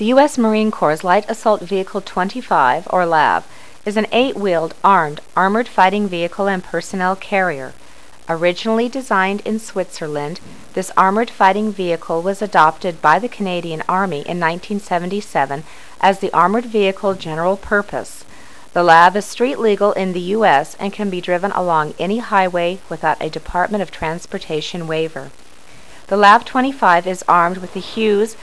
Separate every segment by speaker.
Speaker 1: The U.S. Marine Corps' Light Assault Vehicle 25, or LAV, is an 8-wheeled, armored fighting vehicle and personnel carrier. Originally designed in Switzerland, this armored fighting vehicle was adopted by the Canadian Army in 1977 as the Armored Vehicle General Purpose. The LAV is street legal in the U.S. and can be driven along any highway without a Department of Transportation waiver. The LAV 25 is armed with the Hughes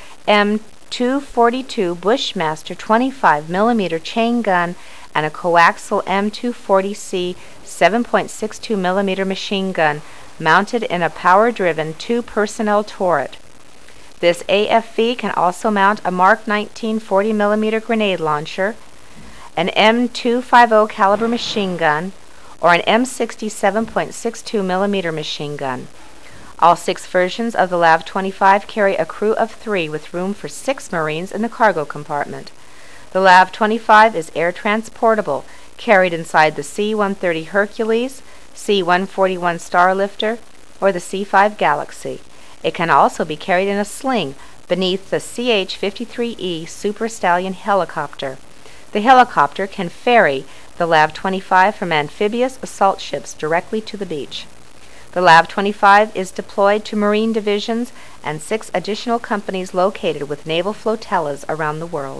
Speaker 1: M242 Bushmaster 25mm chain gun and a coaxial M240C 7.62mm machine gun mounted in a power-driven 2-personnel turret. This AFV can also mount a Mark 19 40mm grenade launcher, an M250 caliber machine gun, or an M60 7.62mm machine gun. All 6 versions of the LAV 25 carry a crew of 3 with room for 6 Marines in the cargo compartment. The LAV 25 is air transportable, carried inside the C-130 Hercules, C-141 Starlifter, or the C-5 Galaxy. It can also be carried in a sling beneath the CH-53E Super Stallion helicopter. The helicopter can ferry the LAV 25 from amphibious assault ships directly to the beach. The LAV 25 is deployed to Marine divisions and 6 additional companies located with naval flotillas around the world.